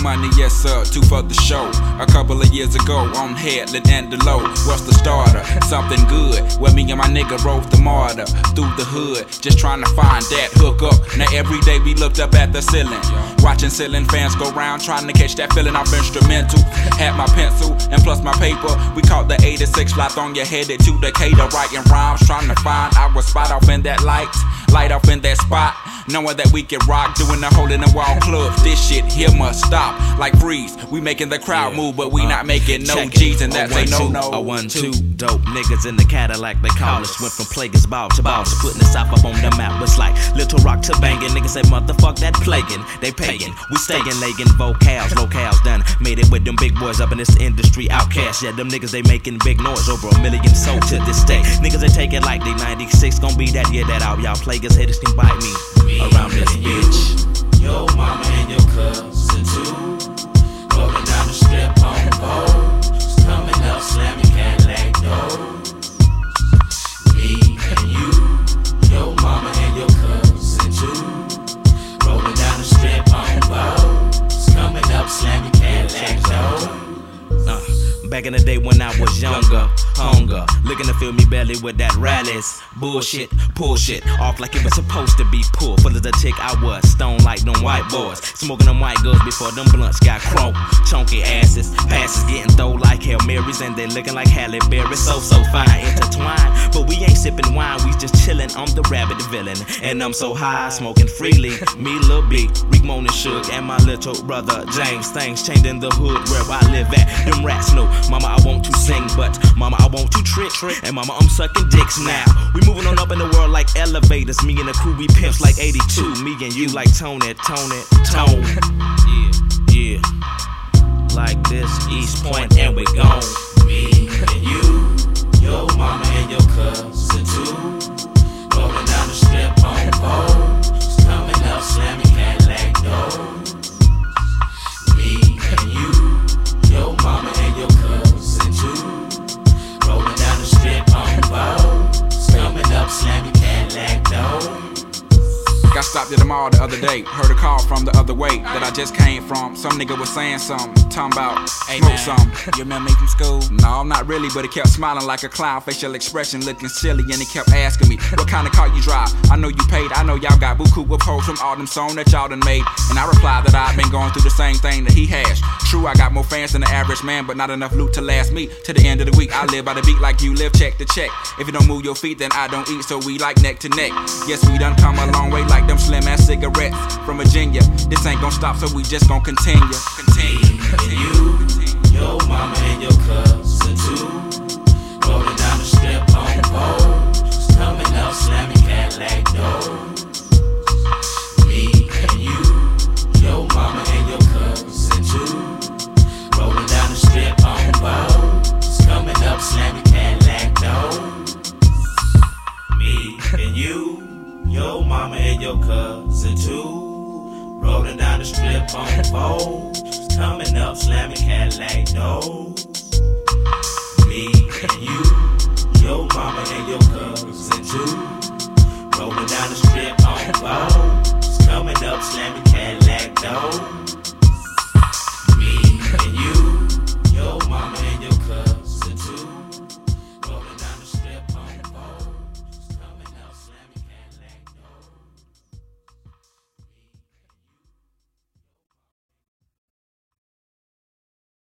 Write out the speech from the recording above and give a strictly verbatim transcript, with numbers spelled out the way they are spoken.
money, yes sir, two for the show. A couple of years ago on Headland and the Low. What's the starter? Something good. Where me and my nigga rode the martyr through the hood, just trying to find that hook up. Now every day we looked up at the ceiling, watching ceiling fans go round, trying to catch that feeling off instrumental. Had my pencil and plus my paper. We caught the eighty-six flight on your headed to Decatur, writing rhymes, trying to find our spot off in that light, light off in that spot. Knowing that we can rock, doing the hole in the wall clubs. This shit here must stop. Like Freeze, we making the crowd yeah. move, but we uh, not making no G's, and that's a no no. A one two dope niggas in the Cadillac, they call us. Went from Plaguers ball to balls, putting the South up on the map. It's like Little Rock to banging. Niggas say motherfuck that plaguing. They paying, we stayin', lagging vocals, locales done. Made it with them big boys up in this industry. Outcast, yeah, them niggas they making big noise. Over a million sold to this day. Niggas they take it like they ninety-six gon' be that year that out. Y'all Plaguers haters can bite me. Around this bitch, your mama and your cousin too, rolling down the strip on Vogue, coming up slamming Cadillac doors. Me and you, your mama and your cousin too, rolling down the strip on Vogue, coming up slamming Cadillac doors. Uh. Back in the day when I was younger, hunger, looking to fill me belly with that rallies. Bullshit, pull shit, off like it was supposed to be pulled. Full as a tick I was, stone like them white boys. Smoking them white girls before them blunts got crunk. Chunky asses, passes getting thrown like Hail Marys, and they looking like Halle Berry. So, so fine, intertwined. But we ain't sipping wine, we just chillin'. I'm the rabbit villain, and I'm so high, smoking freely. Me, Lil B, Rick Moan and Suge, and my little brother James. Things changed in the hood where I live at. Them rats know. Mama, I want to sing, but mama, I want to trick, trick. And mama, I'm sucking dicks now. We moving on up in the world like elevators. Me and the crew, we pimps like eighty-two. Me and you like Tony, Tony, Tone. Yeah, yeah. Like this, East Point, and we gone. Me and you, your mama and your cousin too, rolling down the strip on Vogue, coming up slamming Cadillac doors. Me and you, your mama and your cousin too, rolling down the strip on Vogue, coming up slamming Cadillac doors. Got stopped at the mall the other day, heard a call from the other way that I just came from. Some nigga was saying something, talking about hey, smoke some. You remember me from school? No, not really, but he kept smiling like a clown, facial expression looking silly, and he kept asking me, what kind of car you drive? I know you paid, I know y'all got buku with hoes from all them songs that y'all done made. And I replied that I've been going through the same thing that he has. True, I got more fans than the average man, but not enough loot to last me to the end of the week. I live by the beat like you live, check to check. If you don't move your feet, then I don't eat, so we like neck to neck. Yes, we done come a long way like them slim ass cigarettes from Virginia. This ain't gon' stop, so we just gon' continue. Continue, continue. You, your mama and your cousin too, rolling down the strip on Vogue, coming up slamming Cadillac doors. Me and you, your mama and your cousin too, rolling down the strip on Vogue, coming up slamming Cadillac doors. Me and you, your mama and your cousin too, rolling down the strip on Vogue, coming up slamming Cadillac doors. Me and you, your mama and your cousin too,